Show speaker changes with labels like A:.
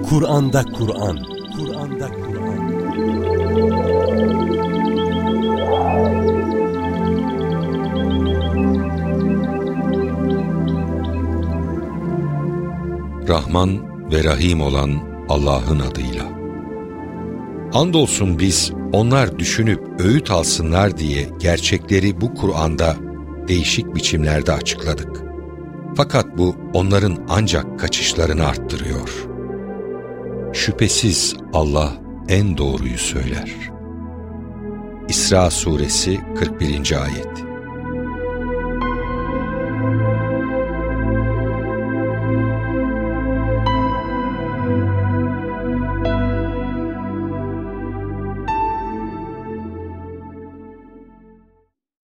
A: Kur'an'da Kur'an, Kur'an'da Kur'an.
B: Rahman ve Rahim olan Allah'ın adıyla. Andolsun biz onlar düşünüp öğüt alsınlar diye gerçekleri bu Kur'an'da değişik biçimlerde açıkladık. Fakat bu onların ancak kaçışlarını arttırıyor. Şüphesiz Allah en doğruyu söyler. İsra Suresi 41. Ayet.